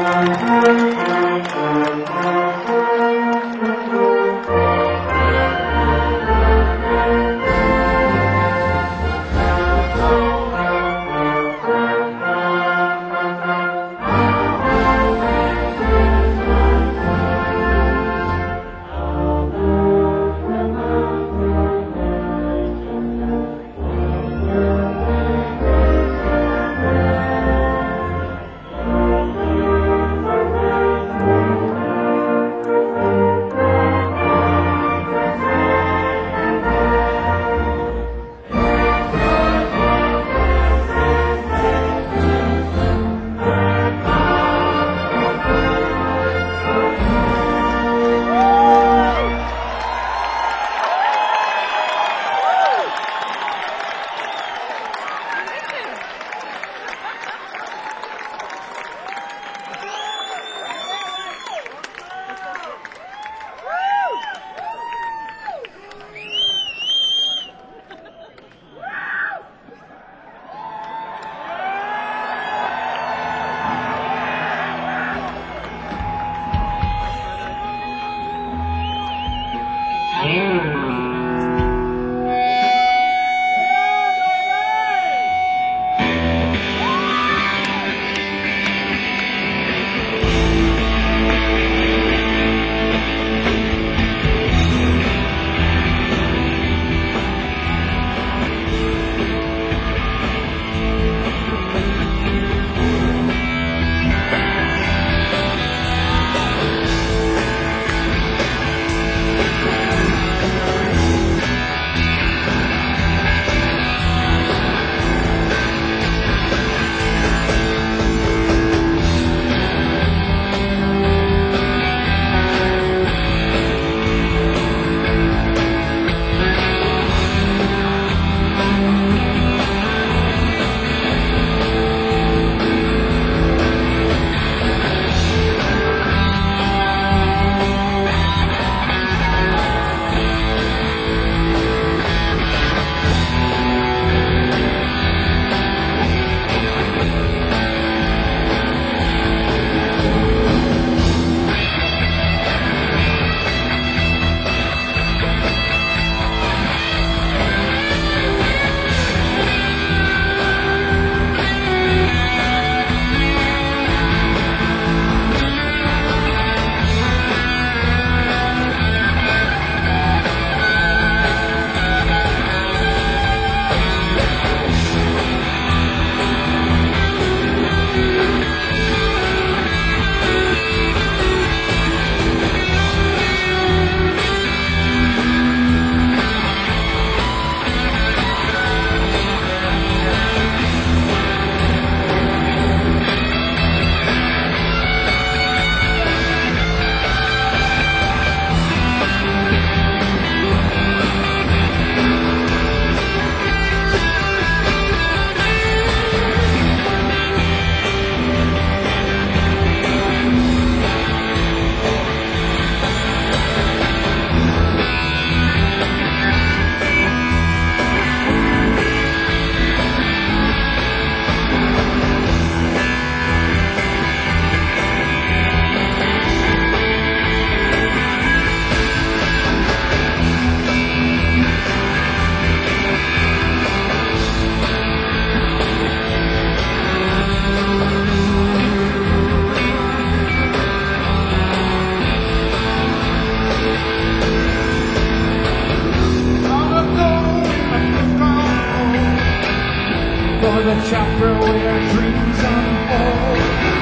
the chapter where dreams unfold.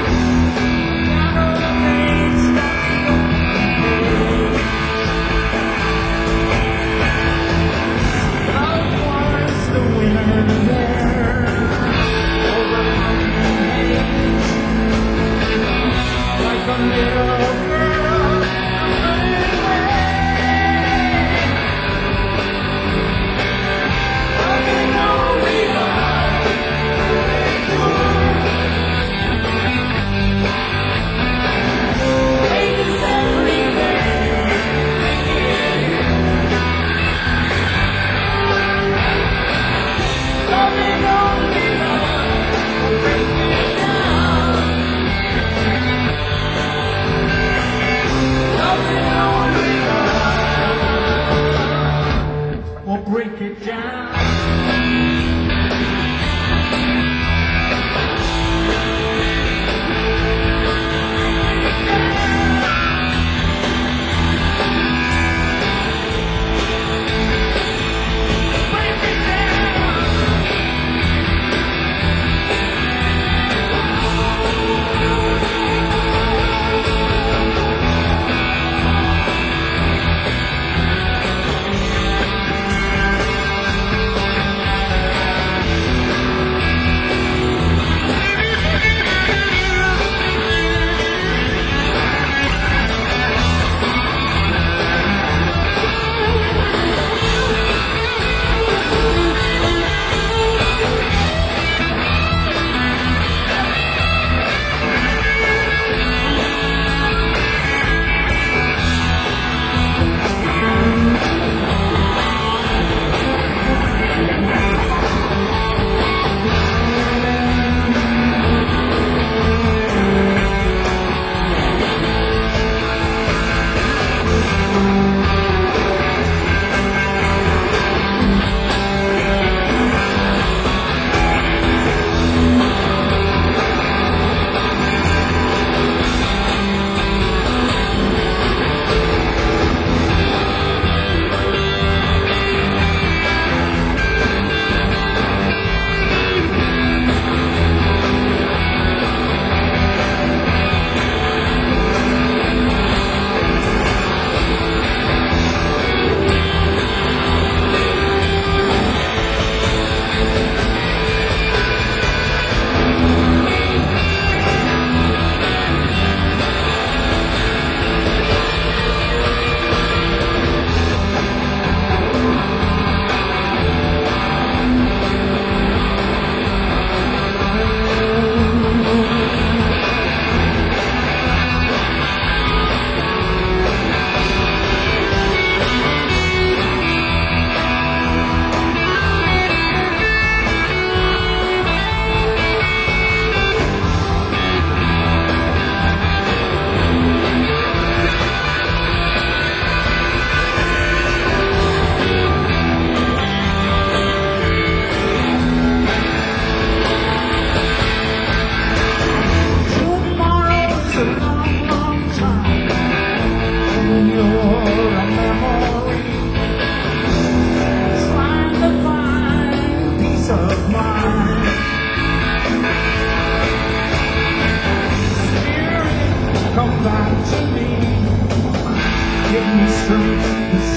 Down the page, love was the winner there. Overcoming hate, like a little girl. I know we are.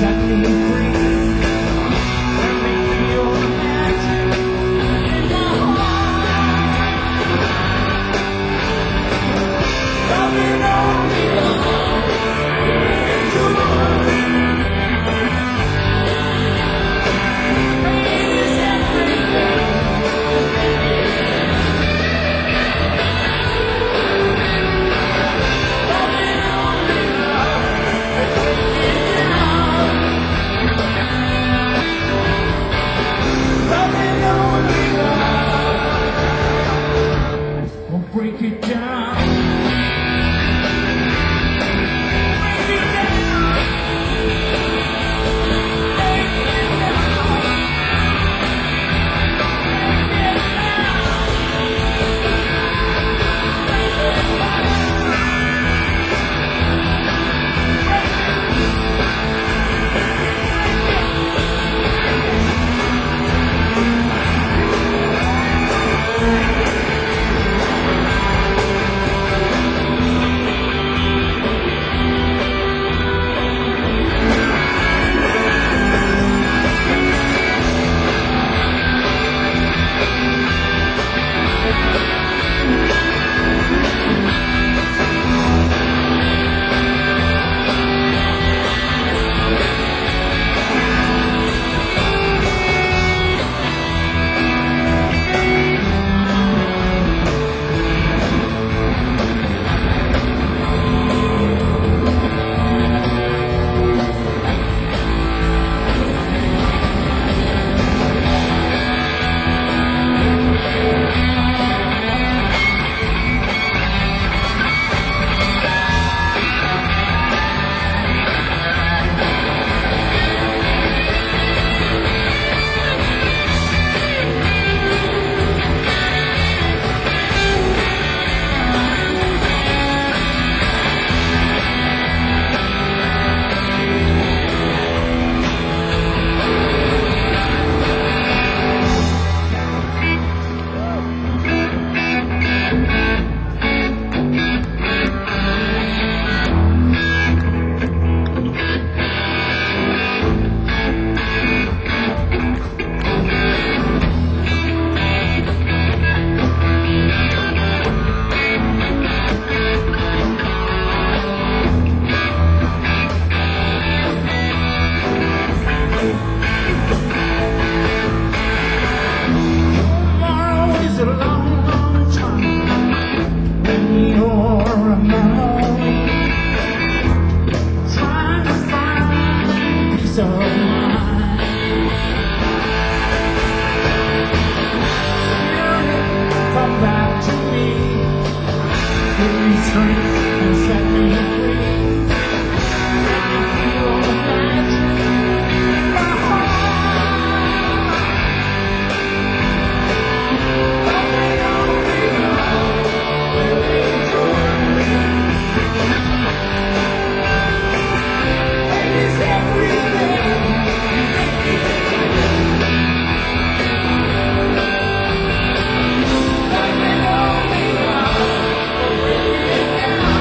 set me free. Let me feel the magic in my heart. Loving only love is your word. Pain is everything. Loving only love is taking love. Loving only love will break it down. Break it down. Break it down. Tomorrow is a long, long time when you're alone, trying to find peace of mind. Spirit, come back to me, give me strength and set me free. Let me feel the magic in my heart. Loving only love is your word. It is everything. Loving only love will bring it down.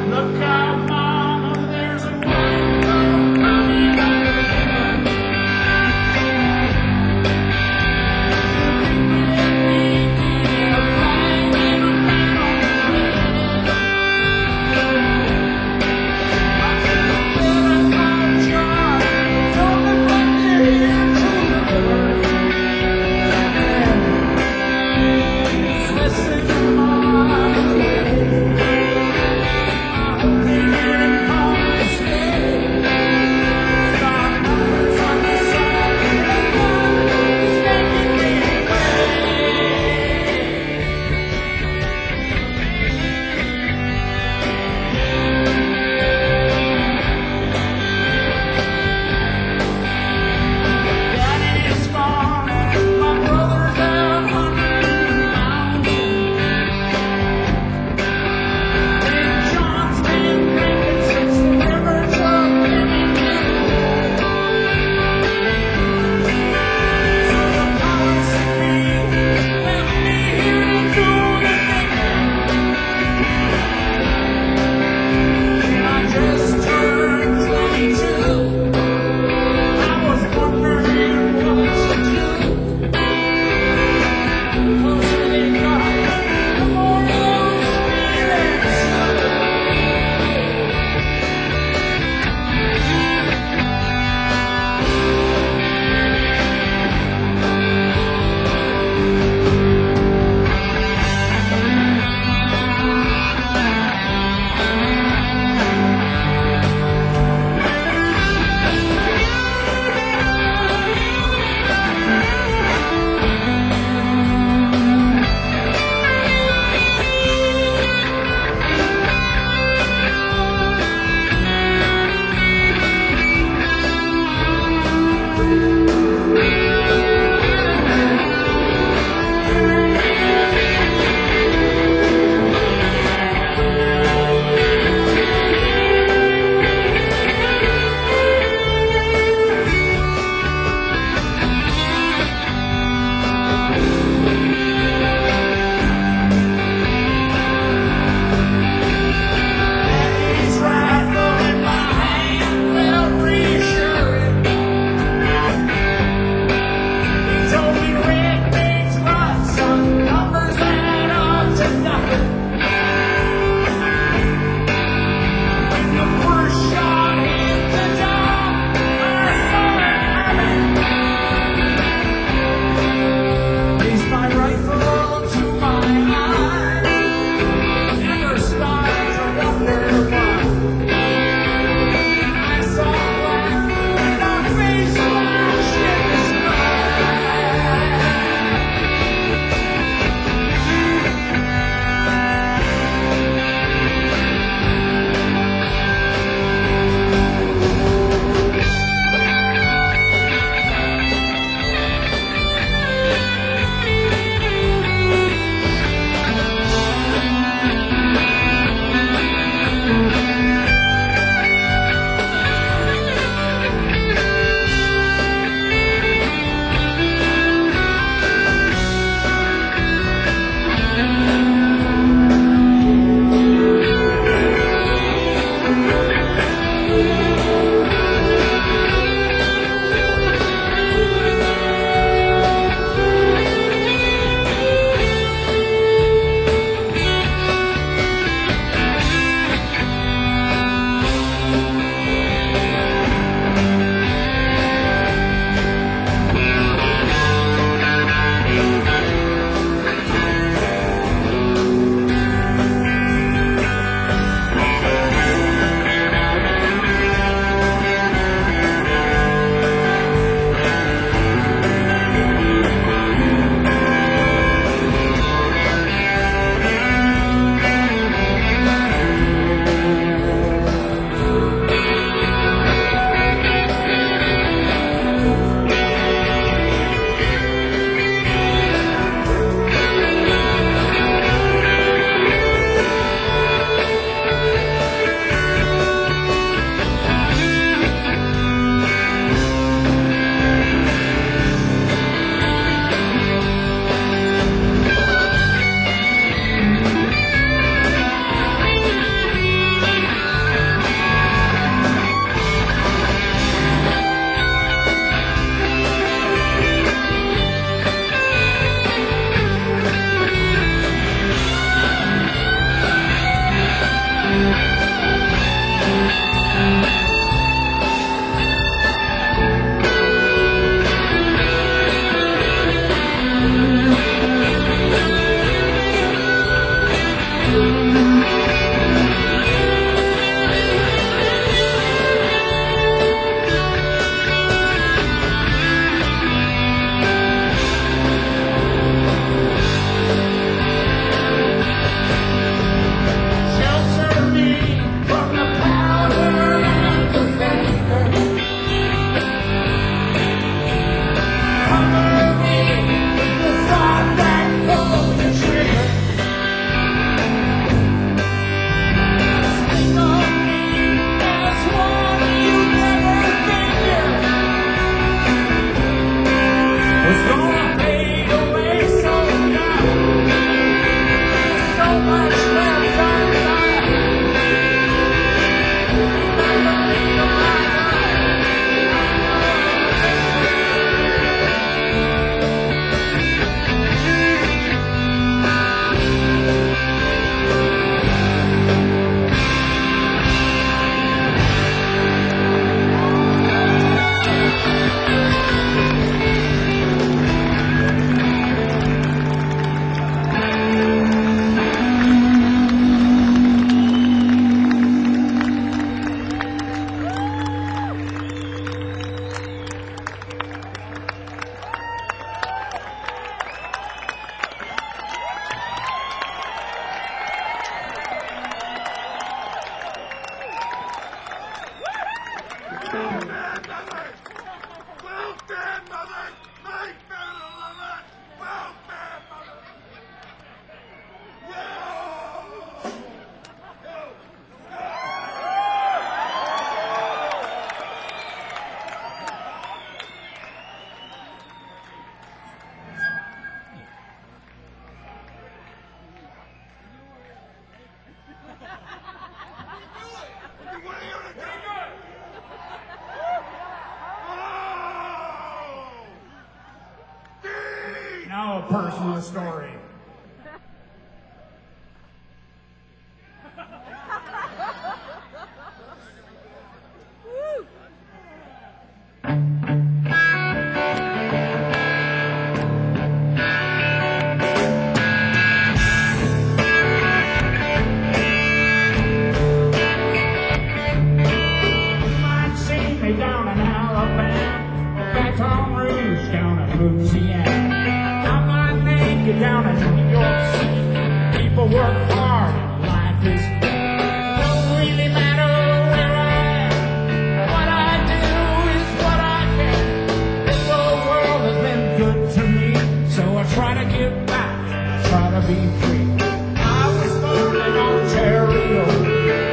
Look out, mama, there's a white girl coming out of the river. A flag in a man on the red. Better call John, tell them when they're here to the river. Listen to my way. I'm personal story. Down in Alabama, Baton Rouge, down in Louisiana. I might make it down in New York City. People work hard and life is good. Don't really matter where I am. What I do is what I can. This old world has been good to me, so I try to give back, try to be free. I was born in Ontario.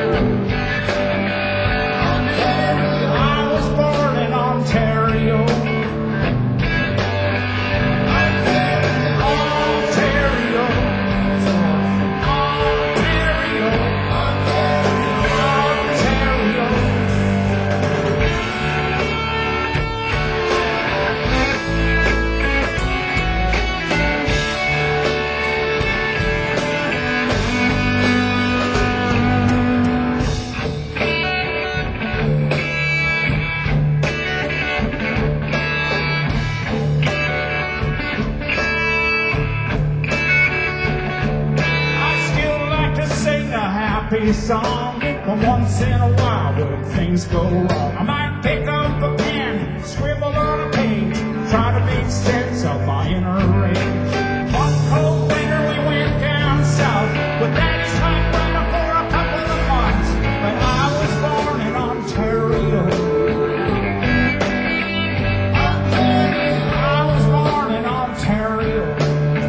Song, but once in a while when things go wrong, I might pick up a pen, scribble on a page, try to make sense of my inner rage. One cold winter we went down south, but that is hot weather for a couple of months. But I was born in Ontario. I was born in Ontario.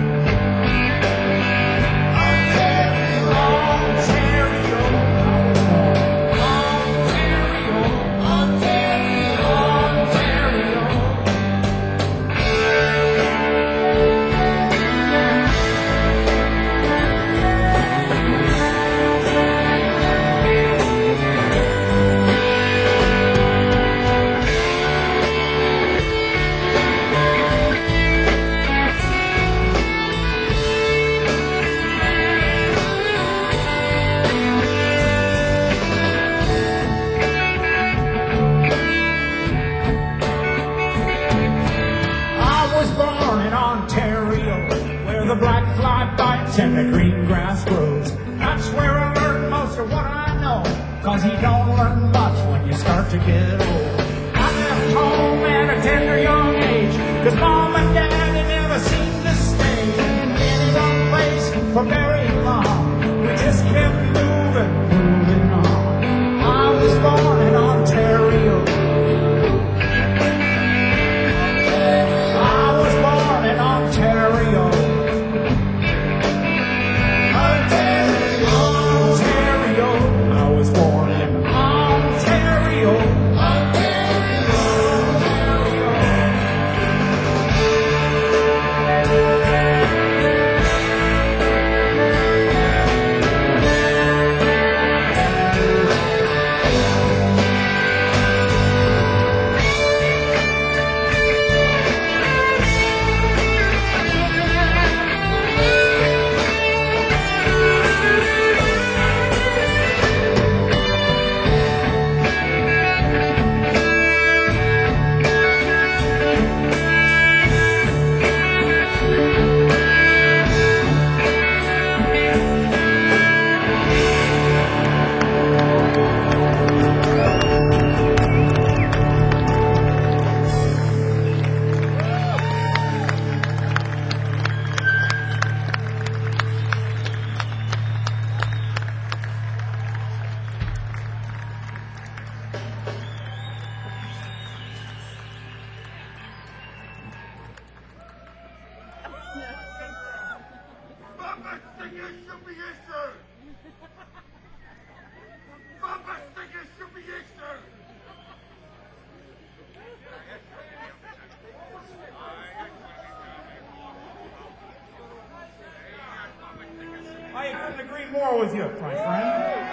And the green grass grows. That's where I learned most of what I know, 'cause you don't learn much when you start to get old. I left home at a tender young age, 'cause mom and dad had never seemed to stay in any one place for very long. We just kept moving on. I was born in Ontario. I was born in Ontario. I couldn't agree more with you, my friend.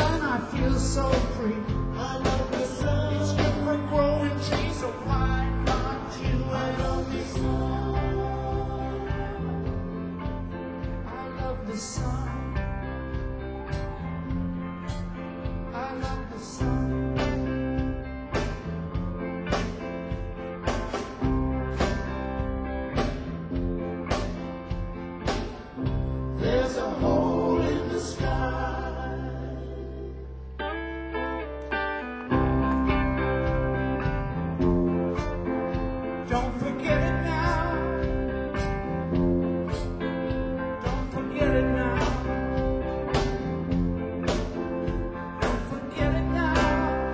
sun, I feel so free. I love the sun. It's good for growing trees, so why not you? I love the sun. I love the sun. I love the sun. There's a hole in the sky. Don't forget it now. Don't forget it now. Don't forget it now.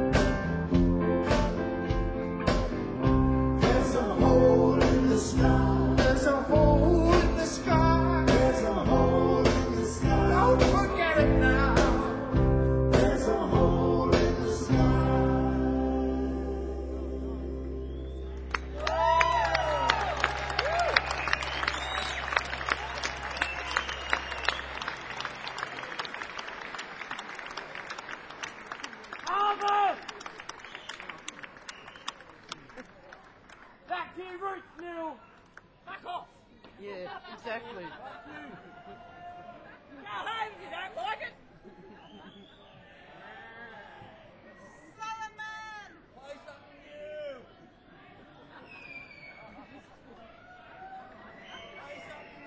There's a hole in the sky. There's a hole in the sky. There's a hole in the sky. Don't forget it now. There's a hole in the sky. Albert! Back to your roots, Neil! Back off! Yeah, exactly. Go home if you don't like it! Solomon! Play something new! Play something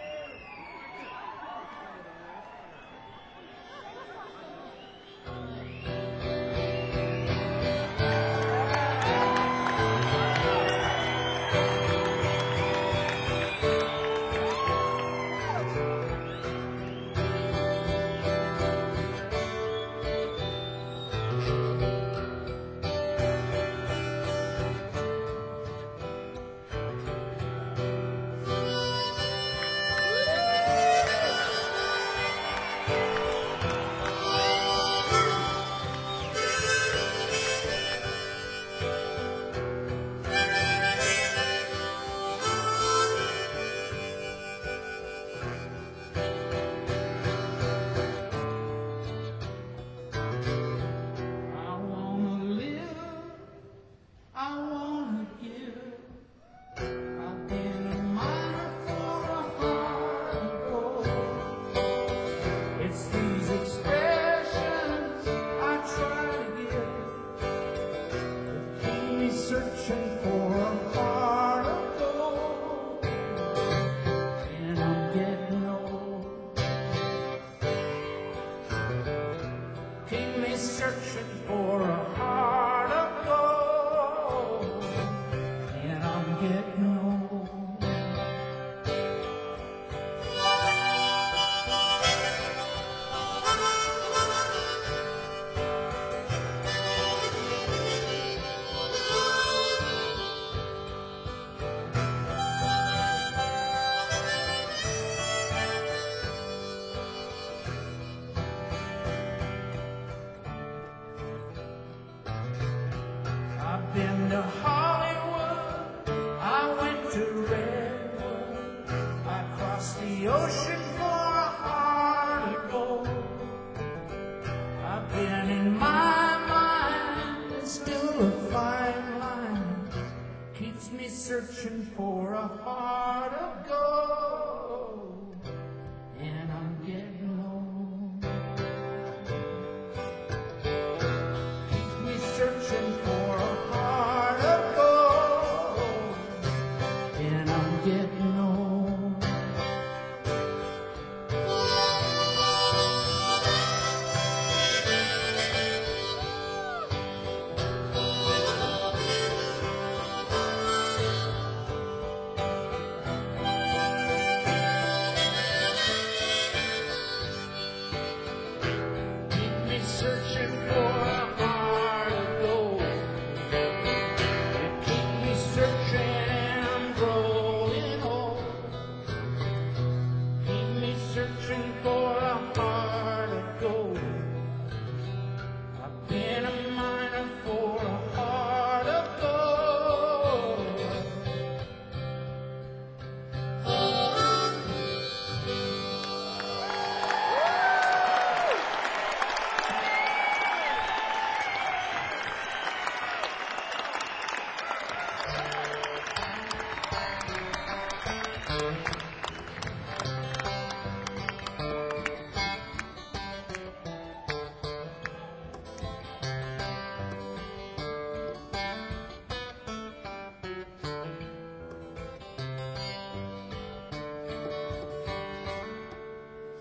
I wanna live, I wanna give. I've been a miner for a heart of gold. It's these expressions I try to give that keep me searching for a heart of gold. And I'm getting old. Keep me searching for a heart of gold, and I'm getting old. I've been to Hollywood, I went to Redwood, I crossed the ocean for a heart of gold. I've been in my mind, it's still a fine line, keeps me searching for a heart of gold, and I'm getting old. Keeps me searching for a heart of gold, and I'm getting old. Keep me searching for a heart of gold. And keep me searching and I'm growing old. Keep me searching for a heart of gold. I've been a miner for a heart of gold.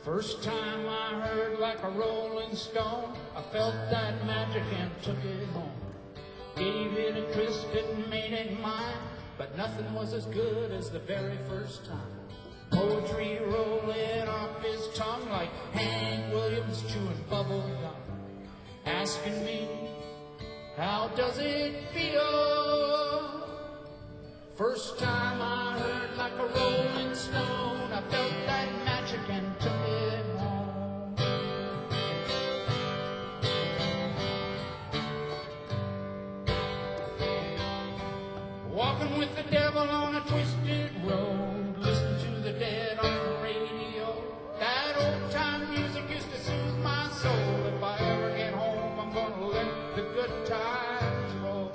First time I heard like a rolling stone, I felt that magic and took it home. Gave it a twist and made it mine, but nothing was as good as the very first time. Poetry rolling off his tongue like Hank Williams chewing bubble gum. Asking me, how does it feel? First time I heard like a rolling stone, I felt that magic and took it home. Walking with the devil on a twisted road, listen to the dead on the radio. That old time music used to soothe my soul. If I ever get home, I'm gonna let the good times roll.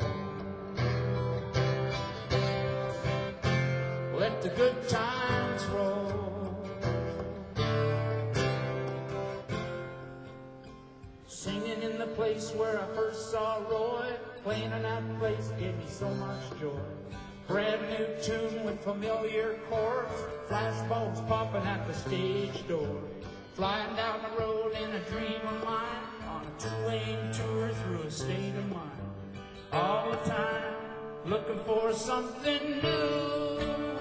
Let the good times roll. Singing in the place where I first saw Roy, playing in that place gave me so much joy. Brand new tune with familiar chords, flashbulbs popping at the stage door. Flying down the road in a dream of mine, on a two-lane tour through a state of mind. All the time, looking for something new.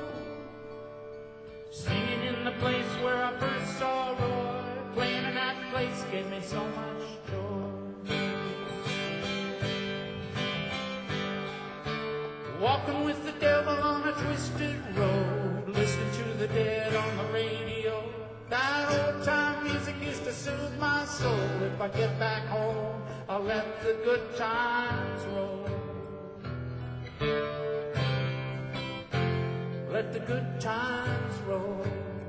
Singing in the place where I first saw Roy, playing in that place gave me so much joy. Walking with the devil on a twisted road, listening to the dead on the radio. That old time music used to soothe my soul. If I get back home, I'll let the good times roll. Let the good times roll.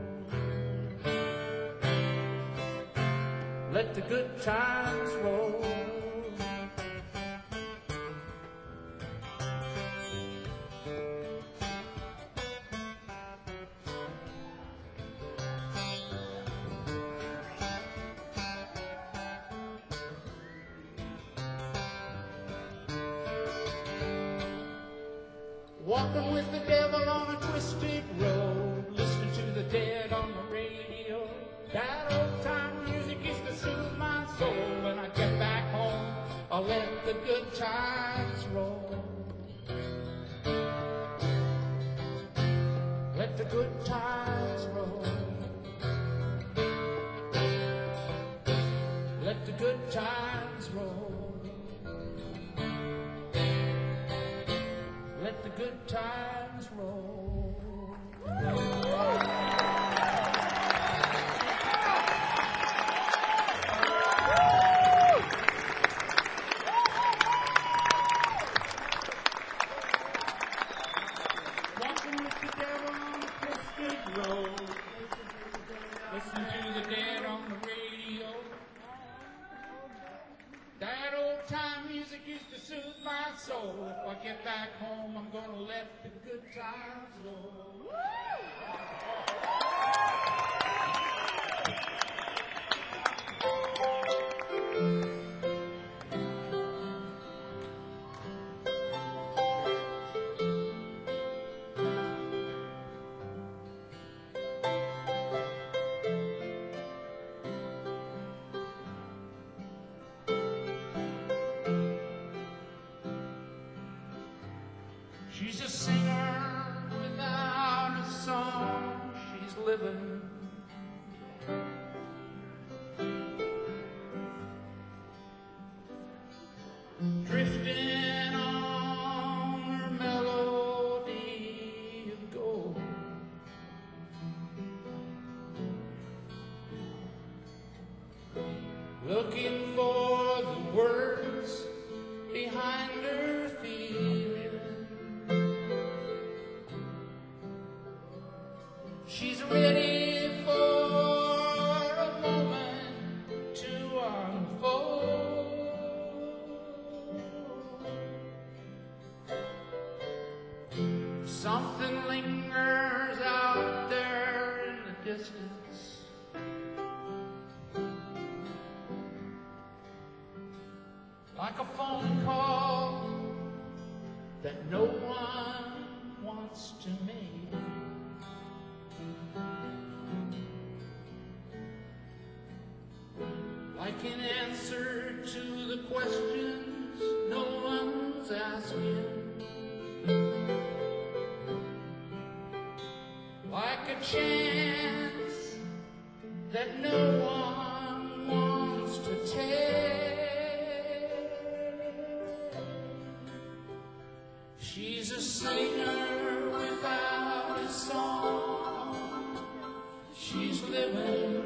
Let the good times roll. Walking with the devil on a twisted road, listening to the dead on the radio. That old time music used to soothe my soul. When I get back home, I'll let the good times roll. Let the good times roll. Let the good times roll. Let the good times roll. Walking with the devil on a twisted road, listen to the dead on the radio. That old time music used to soothe my soul. If I get back home, I'm gonna let the good times roll. She's a singer without a song. She's living. Drifting on her melody of gold. Looking for the words behind her feeling. She's ready for a moment to unfold. Something lingers out there in the distance. Like a phone call that no one wants to make. can answer to the questions no one's asking. Like a chance that no one wants to take. She's a singer without a song. She's living.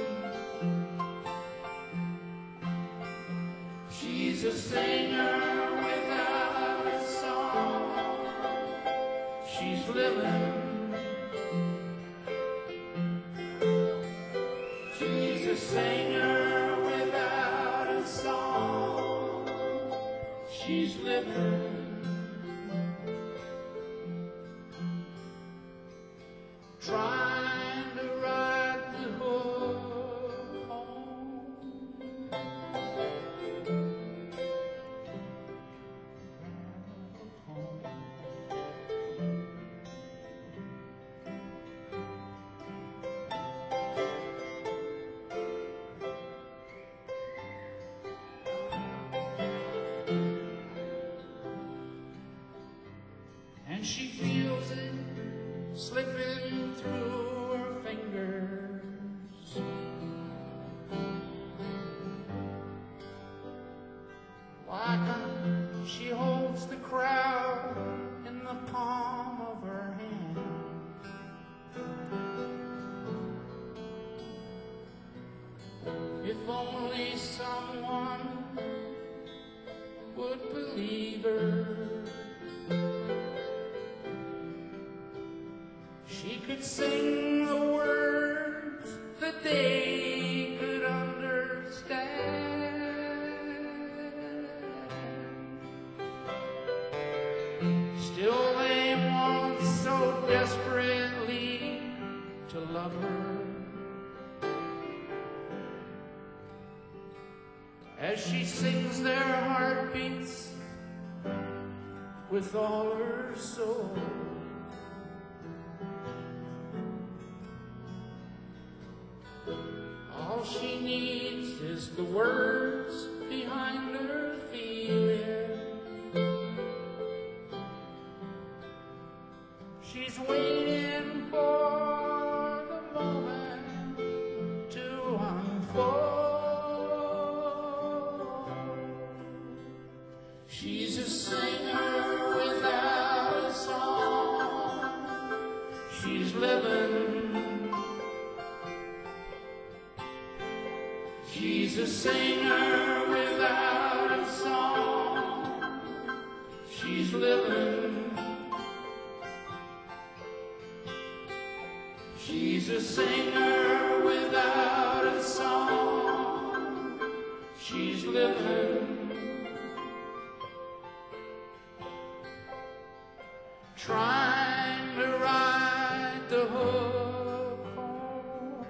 She's a singer without a song. She's living. She's a singer without a song. She's living. Trying to ride the hook home. And she feels it slipping through her fingers. Like she holds the crowd in the palm of her hand. If only someone would believe her, she could sing the words that they could understand. Still they want so desperately to love her. As she sings their heartbeats with all her soul. All she needs is the words behind her feeling. She's waiting for the moment to unfold. She's a singer without a song. She's living. She's a singer without a song. She's living. She's a singer without a song. She's living. Trying to ride the hook home.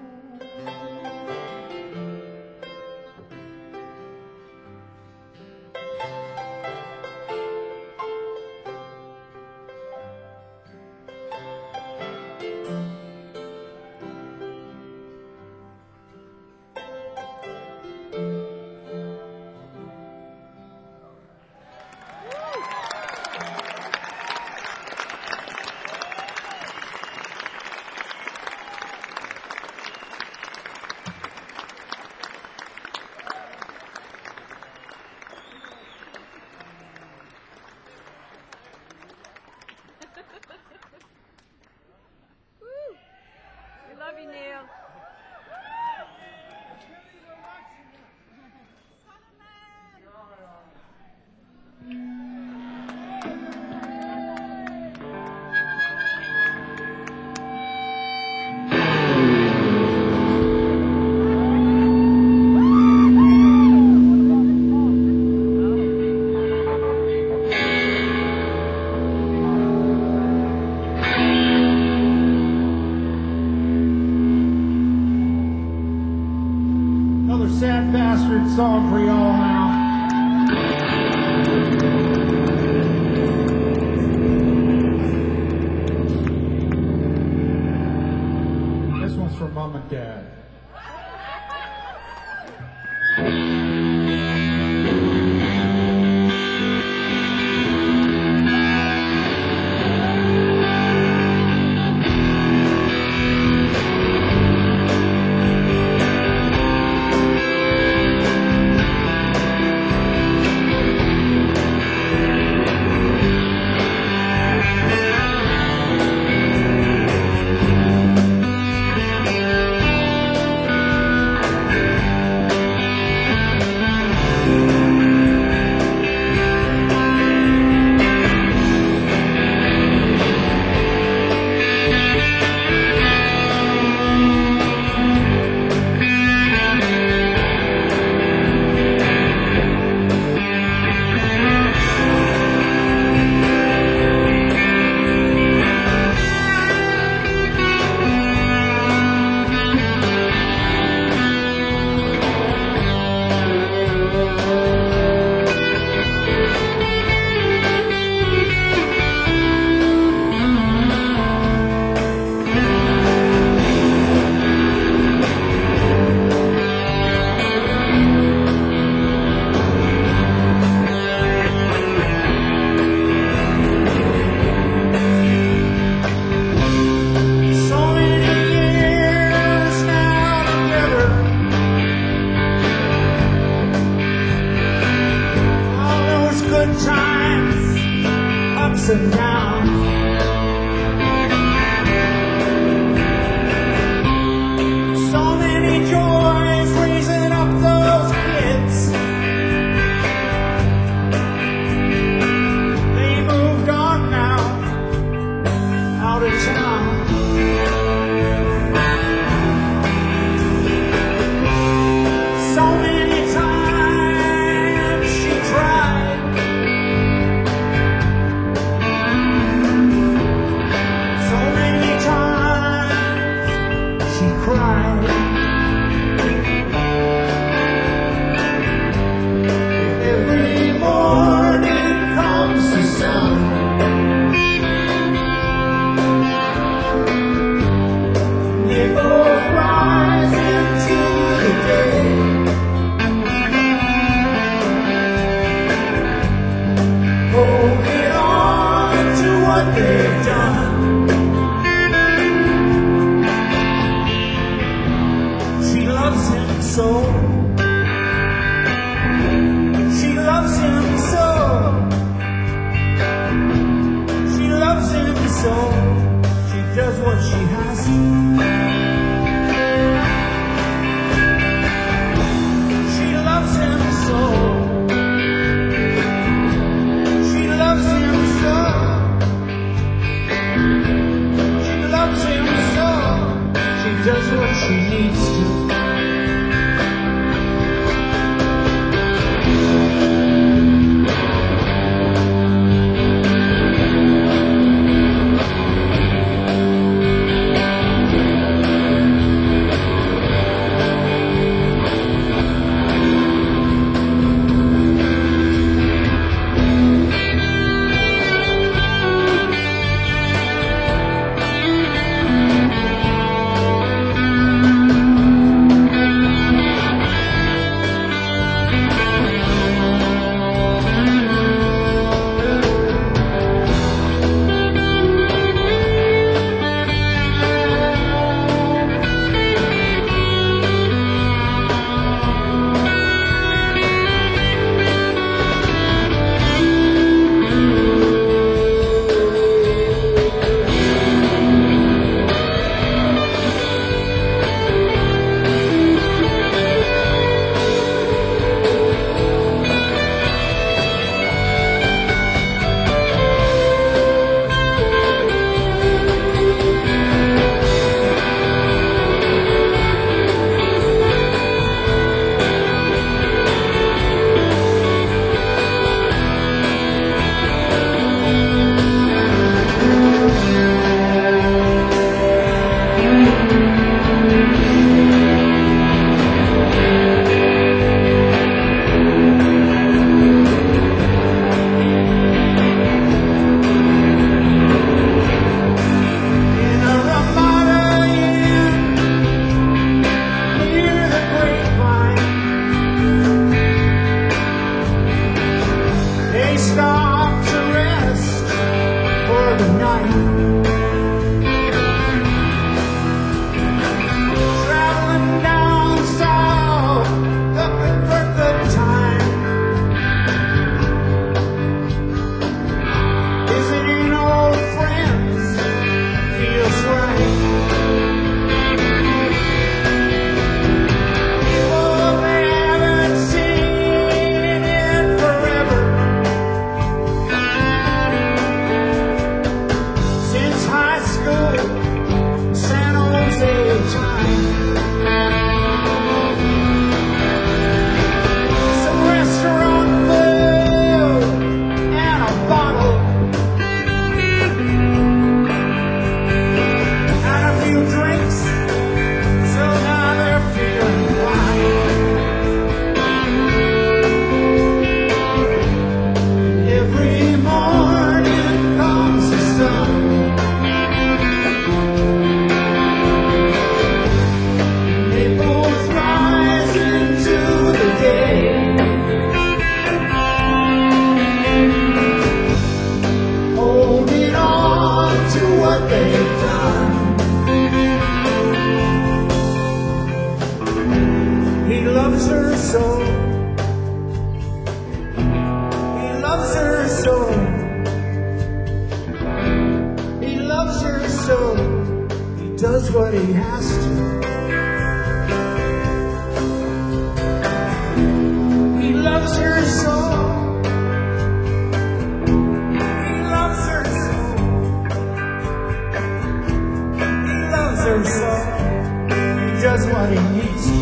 listen now. So many joys raising up those kids. They moved on now, out of town. So many times she tried. So many times she cried. Every morning comes the sun. They both rise into the day. Holding on to what they've done. She loves him so. She loves him so. She loves him so. She does what she has to. She loves him so. She loves him so. She loves him so. She does what she needs to. Since but he has to. He loves her so. He loves her so. He loves her so. He does what he needs to.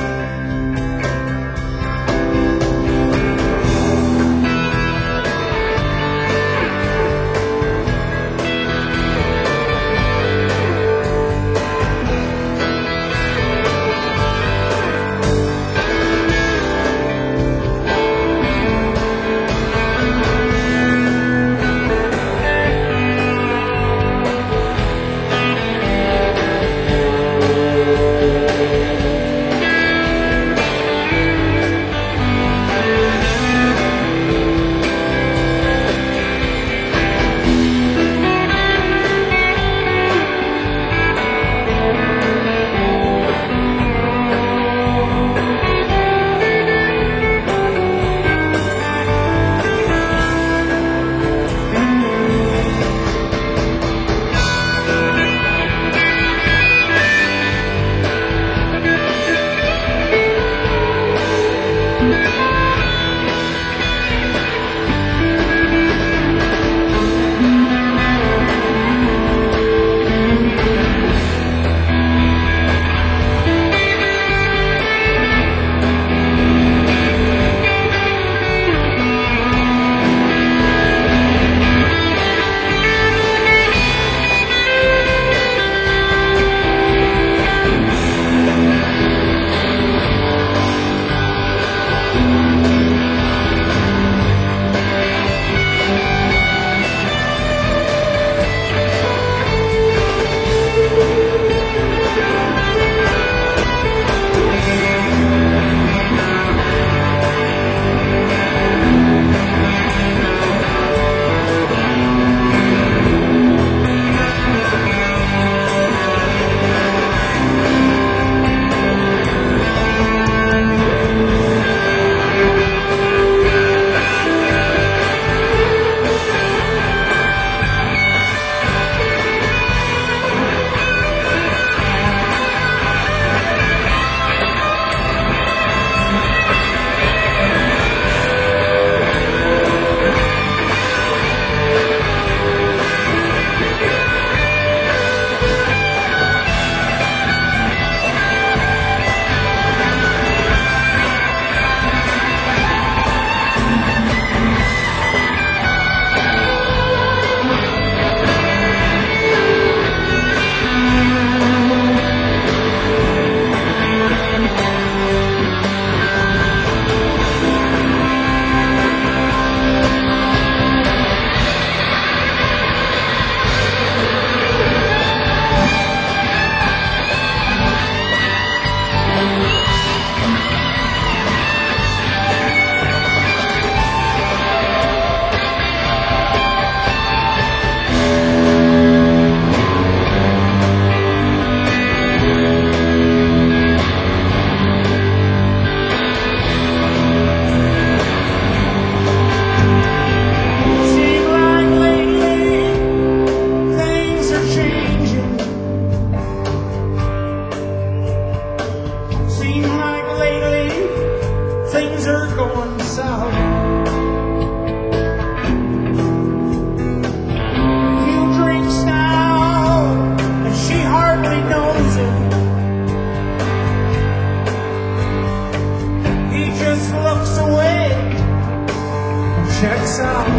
checks out.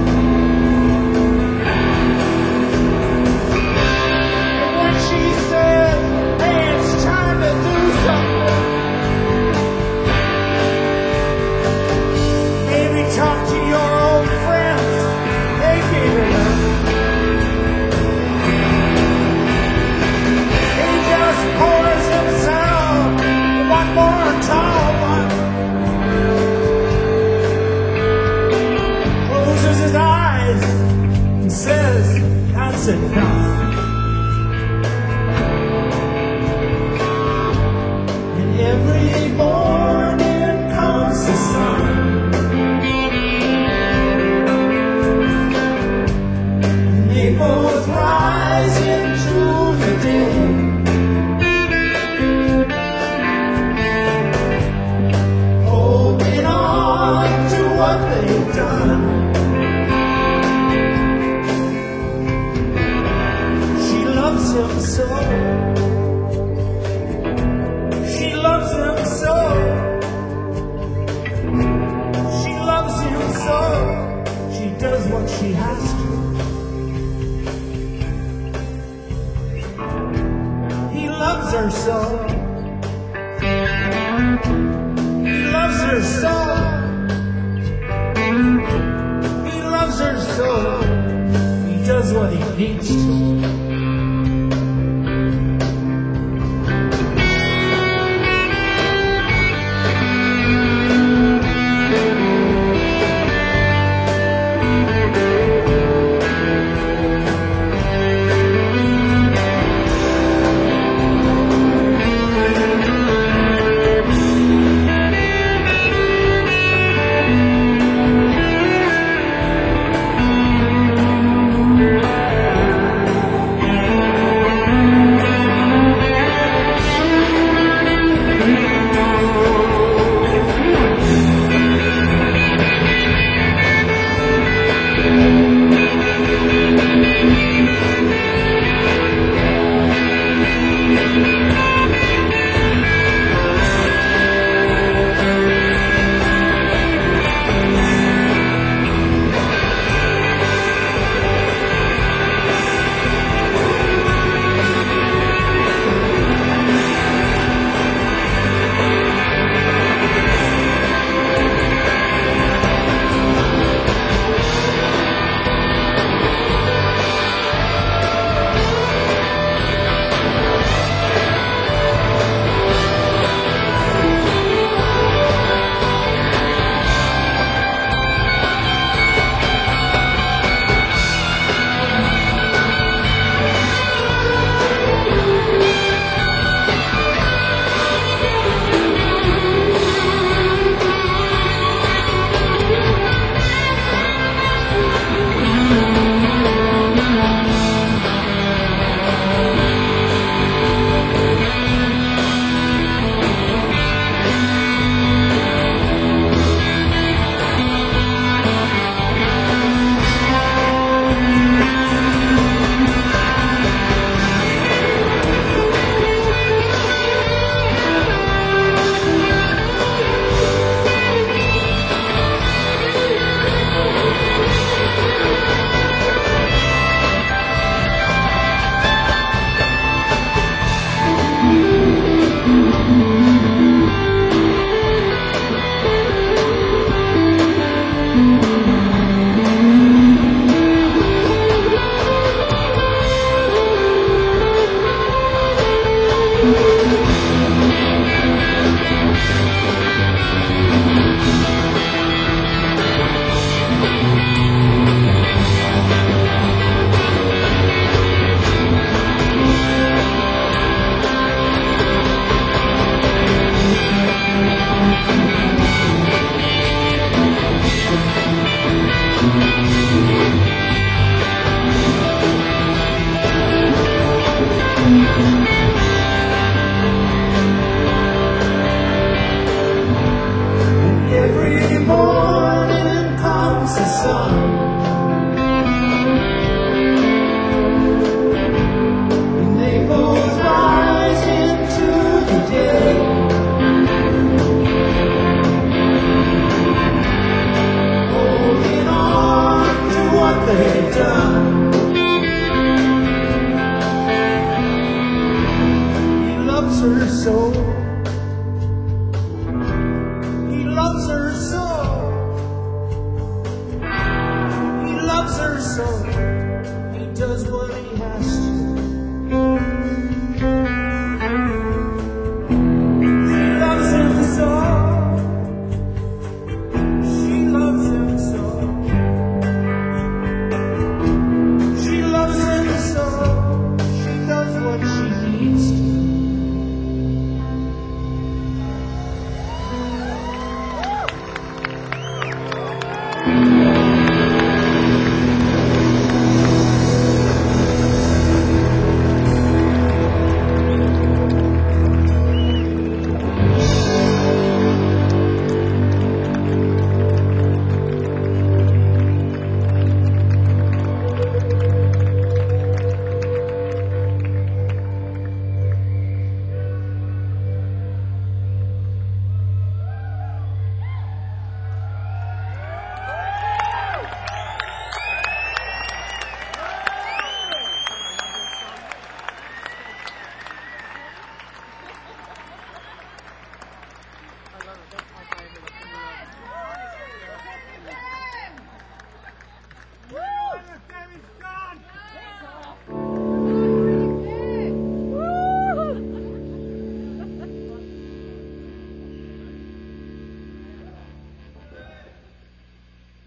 And when she said, hey, it's time to do something, maybe talk to your old friends, they gave it up. He just pours himself one more tall one. Closes his eyes and says, that's enough. And every morning comes the sun. And they both rise into the day. what they've done. She loves him so. She loves him so. She loves him so. She does what she has to. He loves her so. He loves her so. He loves her so. He does what he needs to.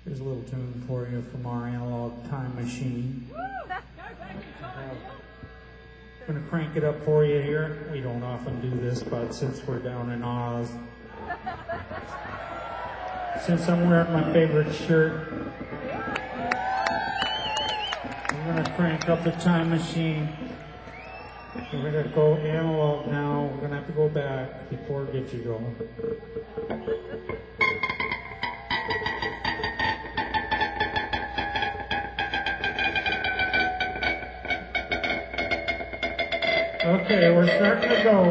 Here's a little tune for you from our analog time machine. Woo! Go back in time, Neil. I'm going to crank it up for you here. We don't often do this, but since we're down in Oz, since I'm wearing my favorite shirt, I'm going to crank up the time machine. We're going to go analog now. We're going to have to go back before it gets you going. Okay, we're starting to go.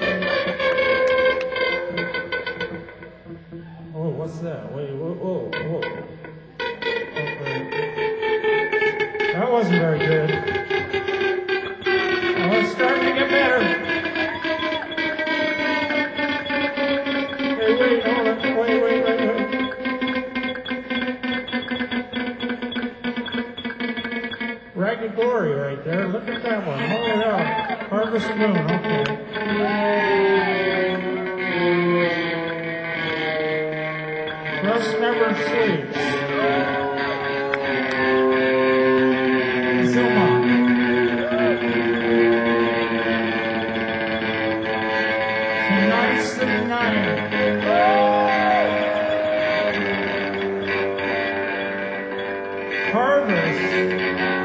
Oh, what's that? Wait, whoa. Okay. That wasn't very good. Oh, it's starting to get better. Hey, wait, hold on. Wait. Ragged Glory right there. Look at that one. Hold it up. Harvest Moon, okay. Rust Never Sleeps. Zuma. Tonight's the night. Harvest.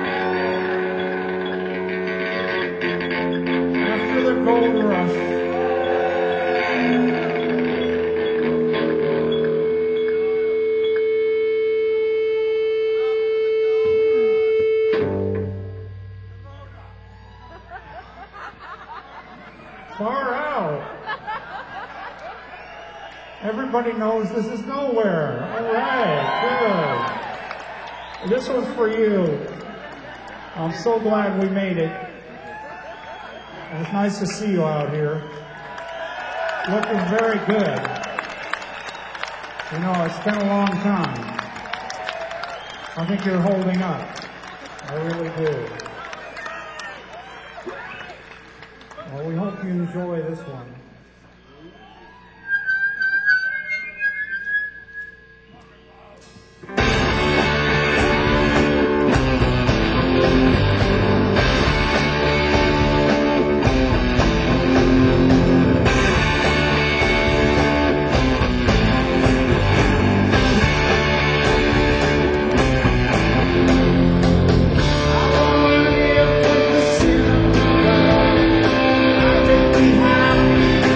After the gold rush. Far out. Everybody knows this is nowhere. All right, good. This was for you. I'm so glad we made it. It was nice to see you out here. Looking very good. You know, it's been a long time. I think you're holding up. I really do. Well, we hope you enjoy this one. I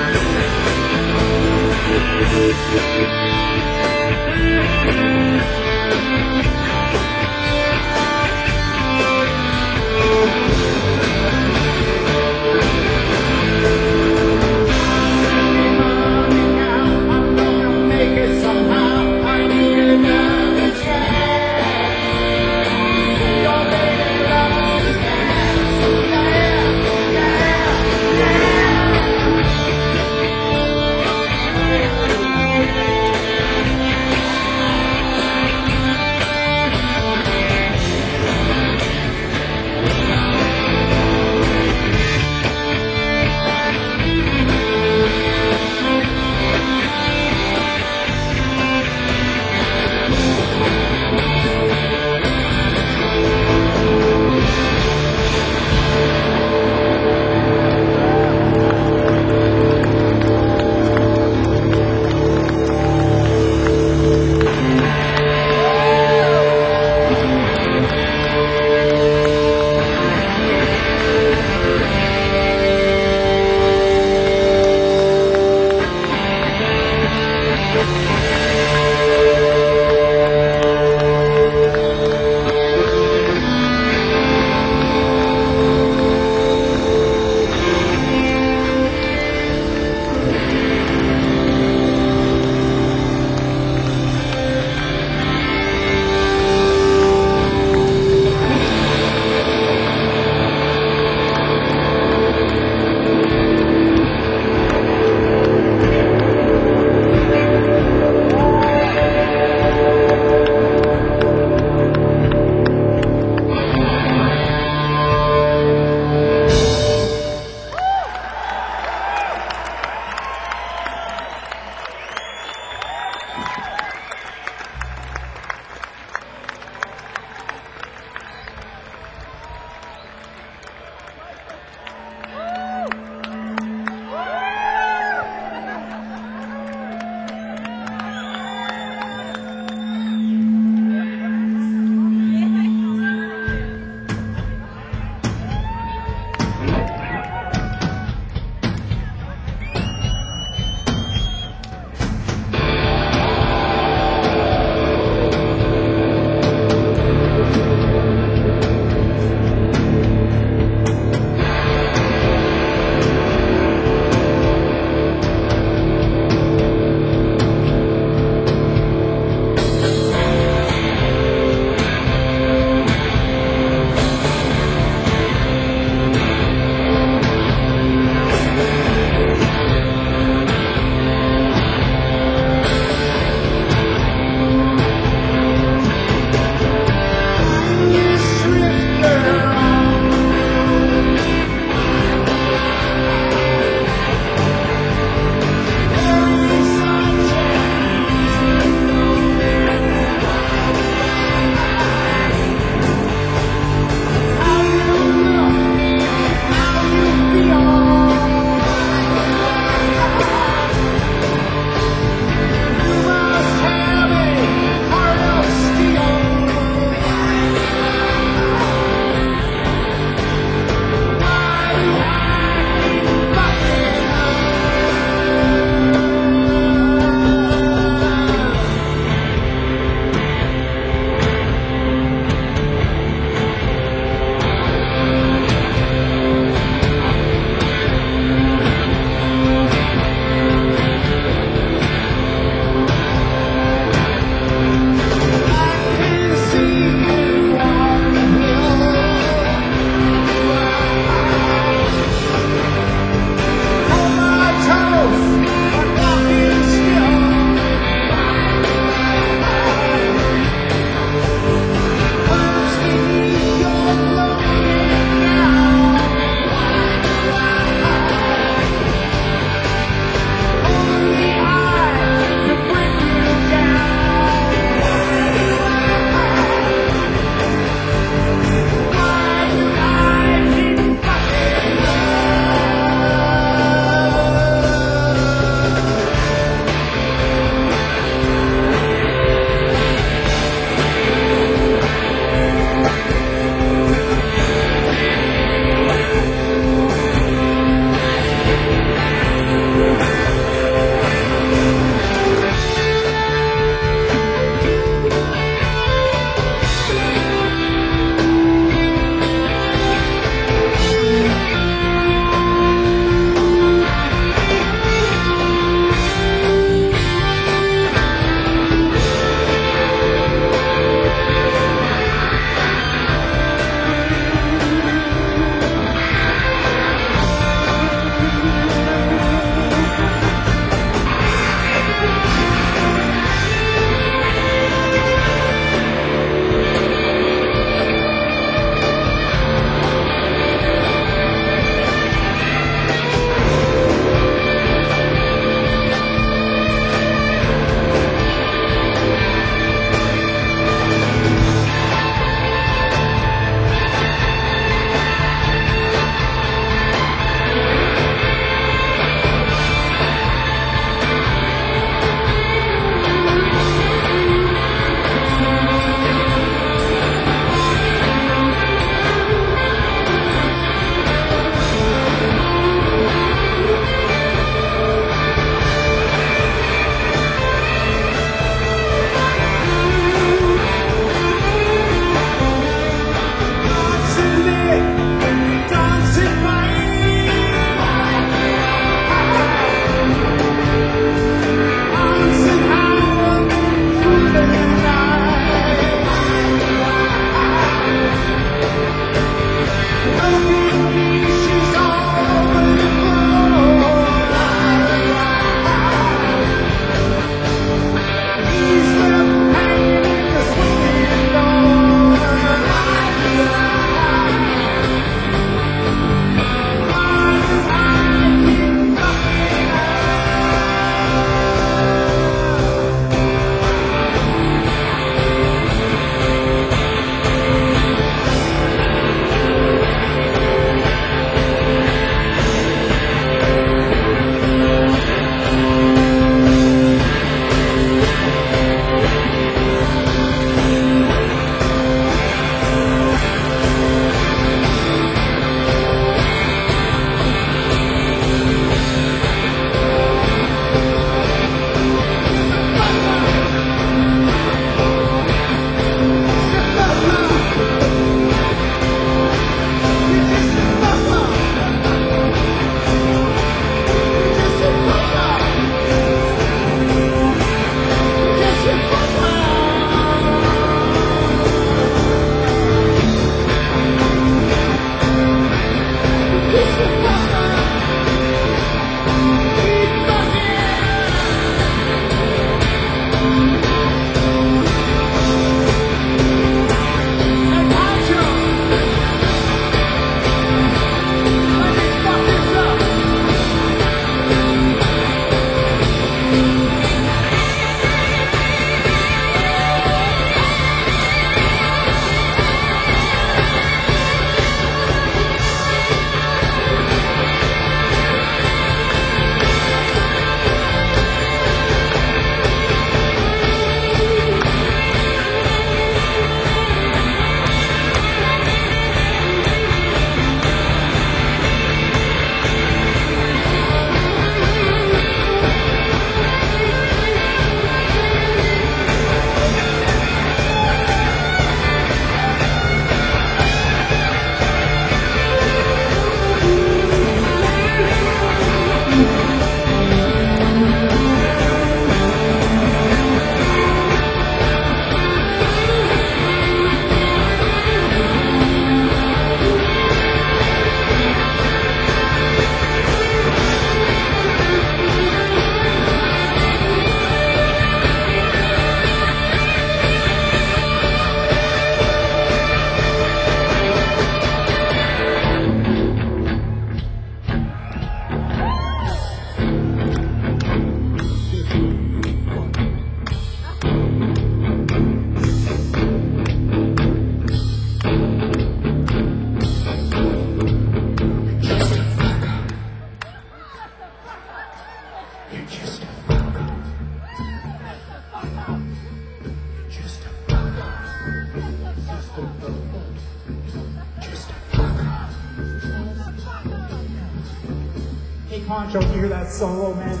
Poncho, you hear that solo, man?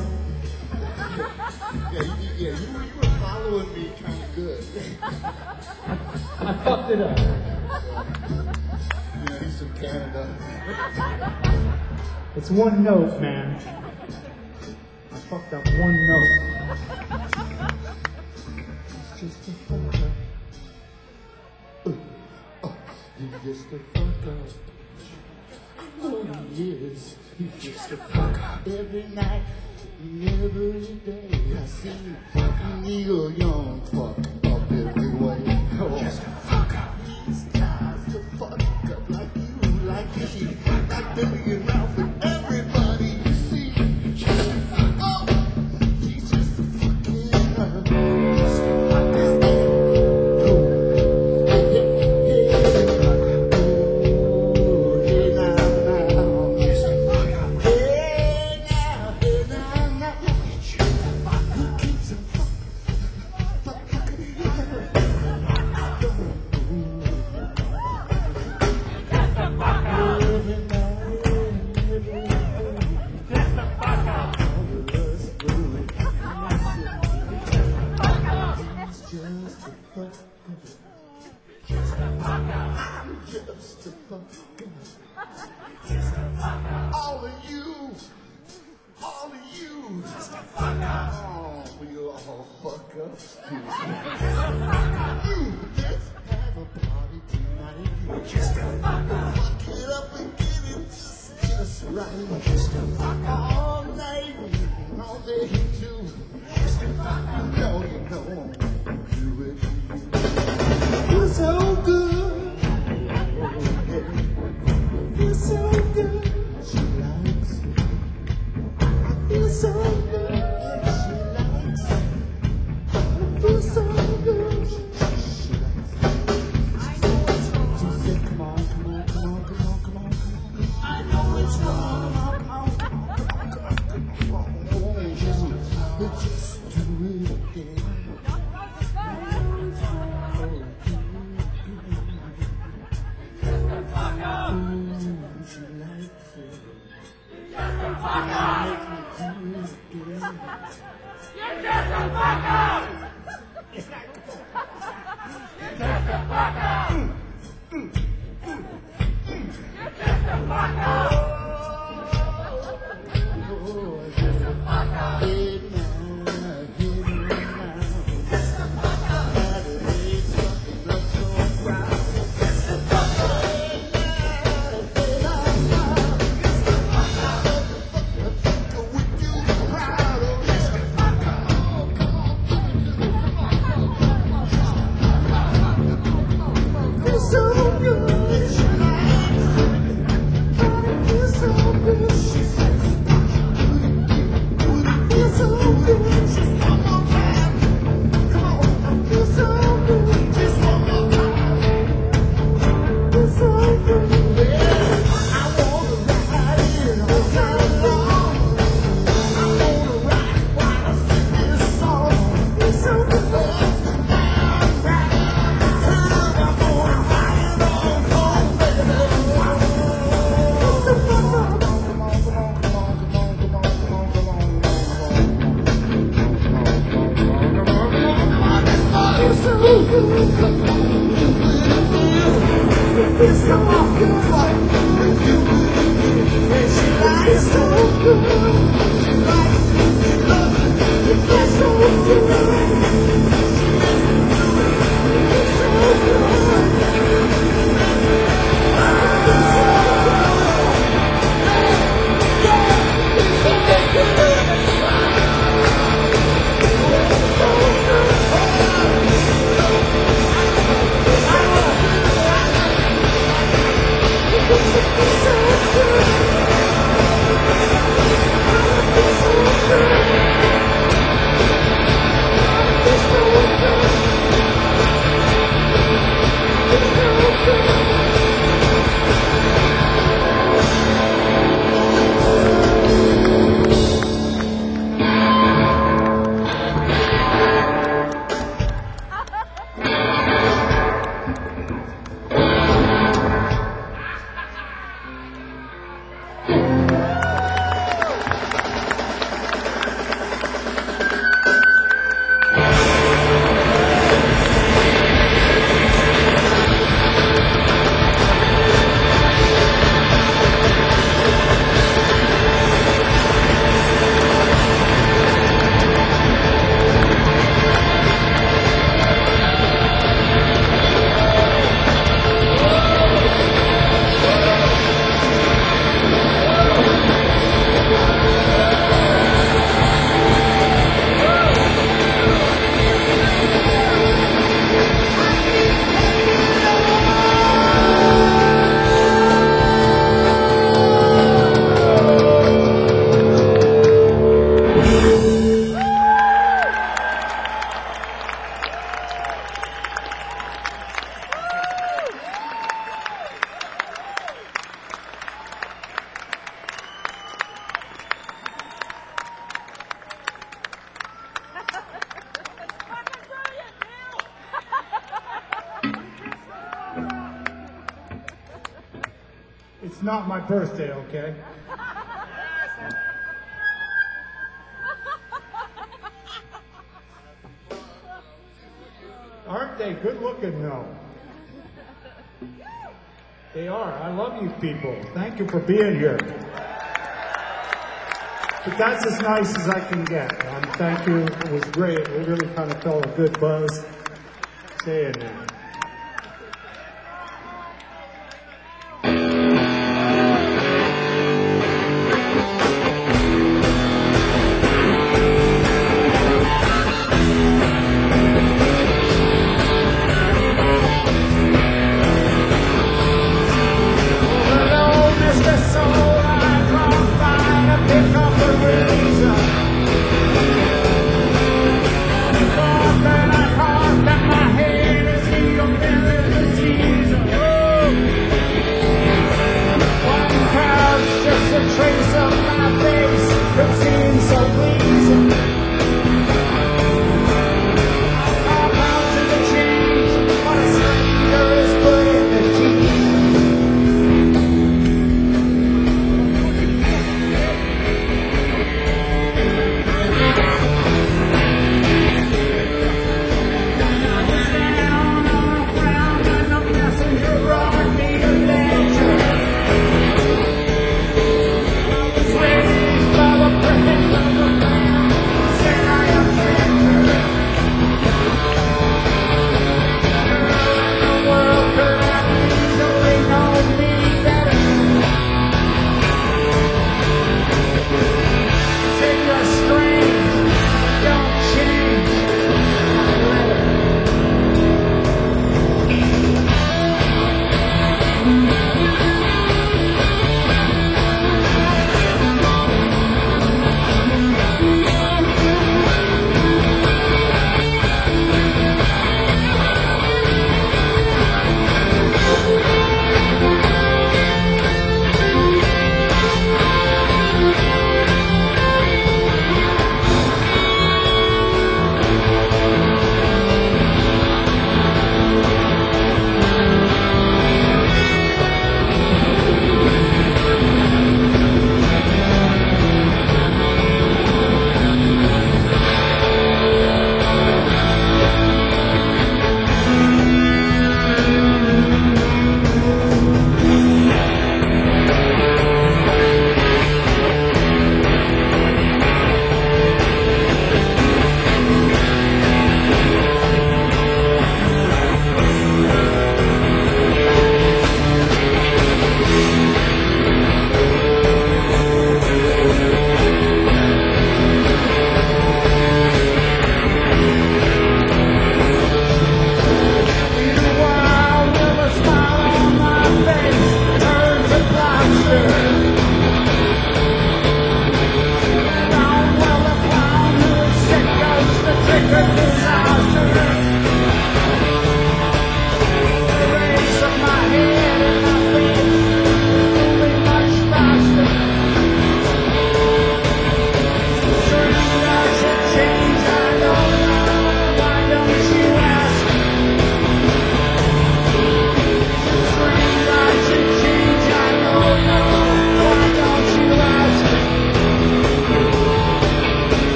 You were following me kind of good. I fucked it up. Yeah, he's from Canada. It's one note, man. I fucked up one note. It's just a fuck up. You're just a fuck up. Oh, yes, you're just a fuck up. Every night, every day, I see you a young fuck up every way. Oh, just a fuck up. These guys to fuck up like you, like me. Like baby around for everybody to see. Just a fuck up. She's just a fucking up. Just a fuck up. All of you, just a fuck up. Oh, we all fuck up. Let's have a party tonight. Just a fuck up. Fuck it up and get it just right. Just a fuck up. All night, all day too. Just a fuck up. You know, do it. You're so good. You're so good. She likes it. You're so good. She likes it. You're so good. She likes it. She said, come on, come on, come on, come on, come on, come on. I know it's wrong. Come on, come on, come on, come on. Just do it again. She likes it. It's not my birthday, okay? Aren't they good looking though? They are. I love you people. Thank you for being here. But that's as nice as I can get. Thank you. It was great. We really kind of felt a good buzz saying it. My head is in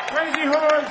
Crazy Horse.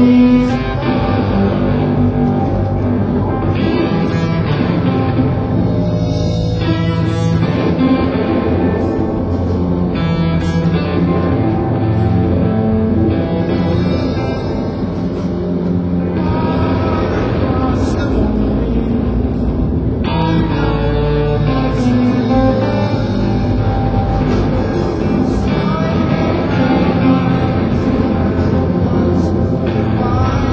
Find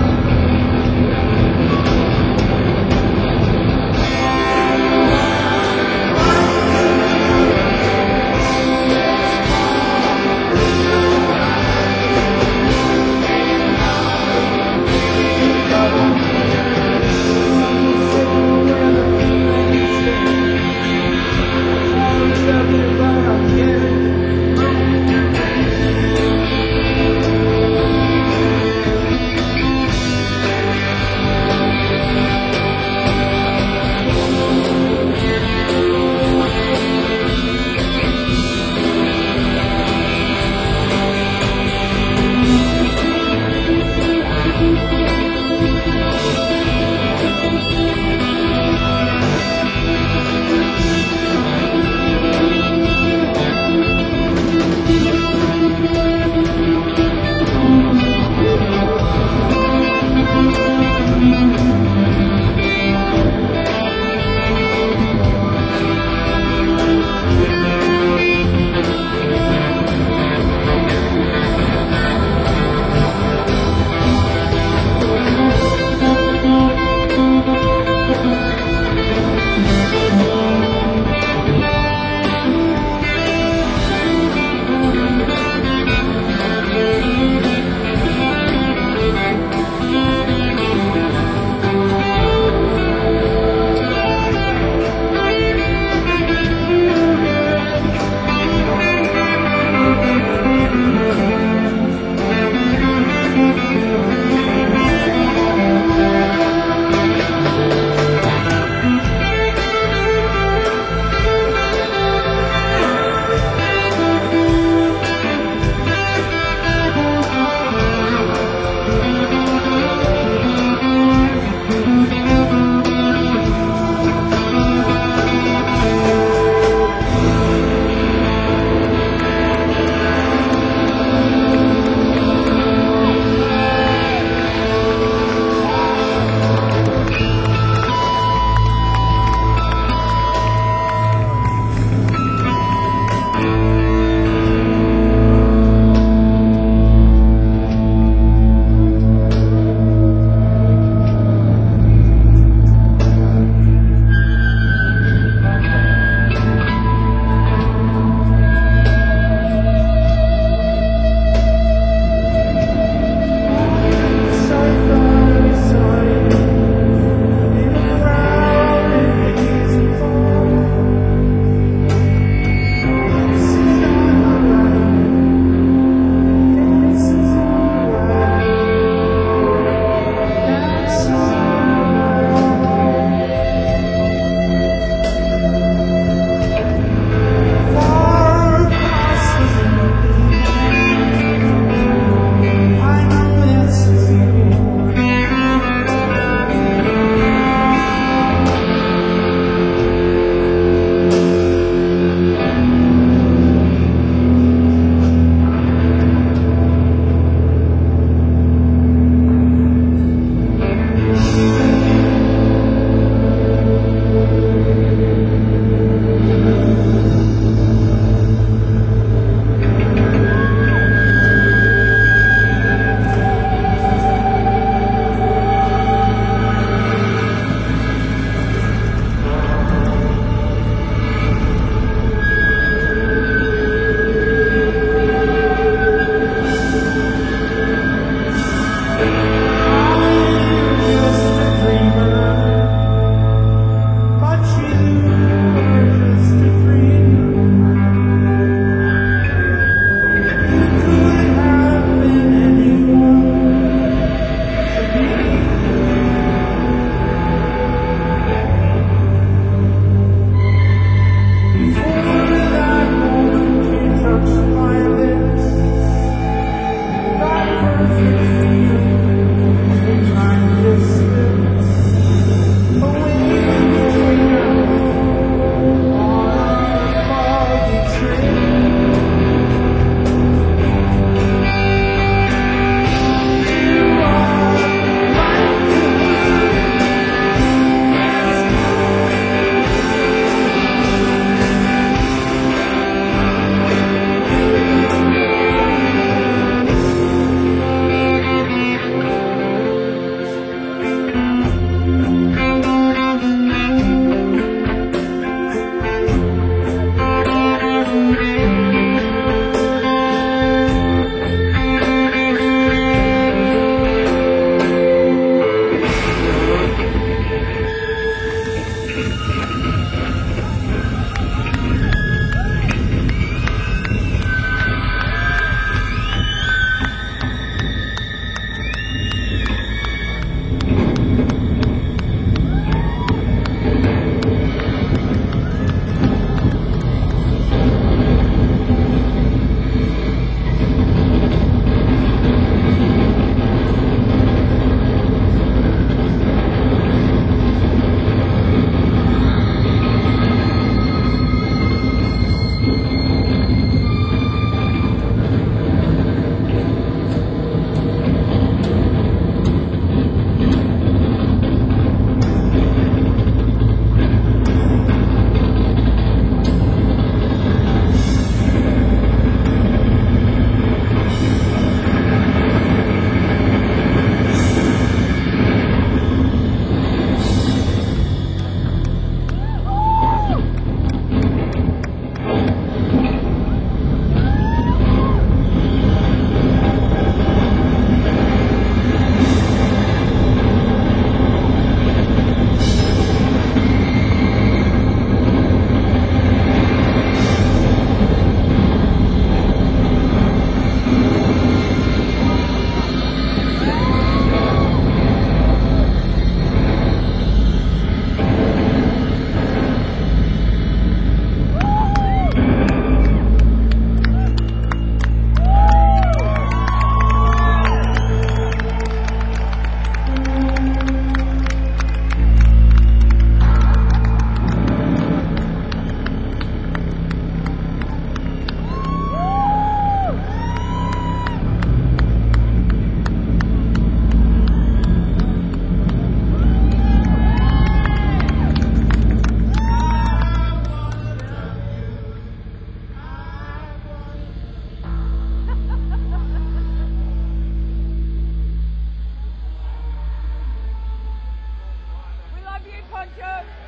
you.